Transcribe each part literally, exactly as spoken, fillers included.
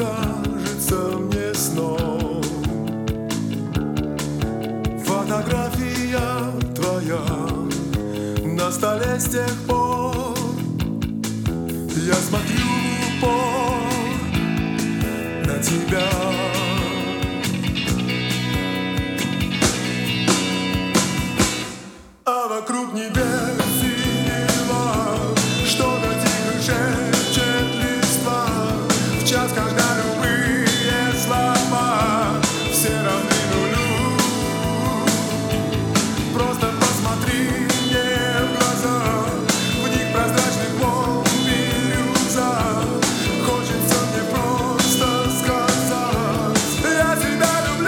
кажется мне сном. Фотография твоя на столе с тех пор. Я смотрю в упор на тебя. А вокруг небес синева что-то тихо шепчет листва. В час, когда любые слова все равны нулю. Просто посмотри мне в глаза, в них прозрачный волн бирюза. Хочется мне просто сказать: я тебя люблю.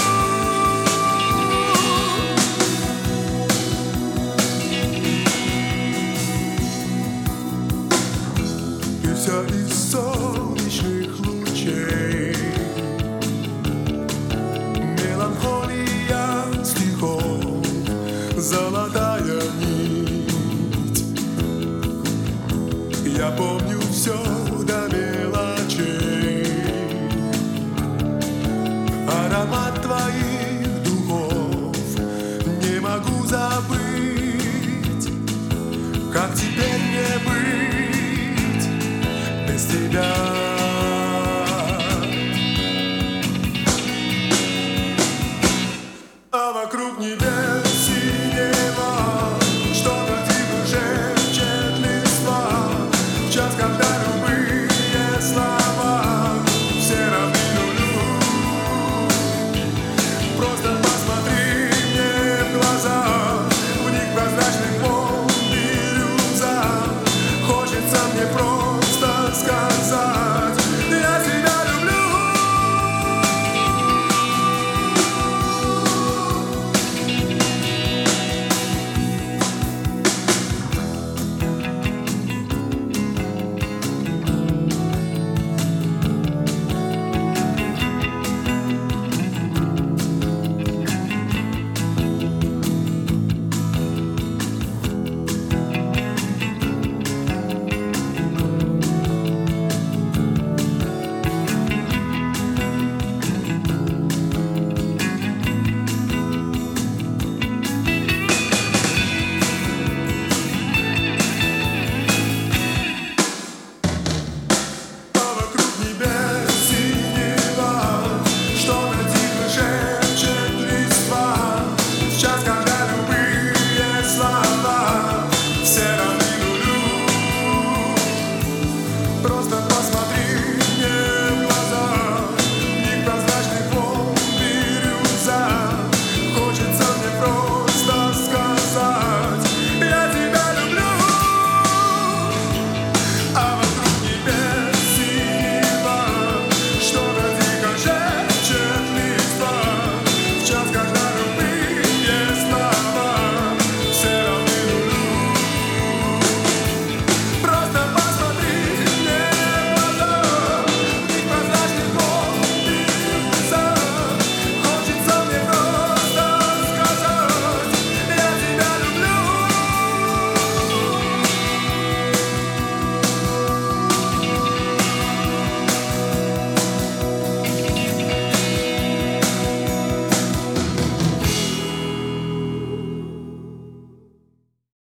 И вся из солнечных лучей меланхолия стихов, золотая нить. Я помню все до мелочей. Аромат твоих духов не могу забыть. Как теперь мне быть без тебя?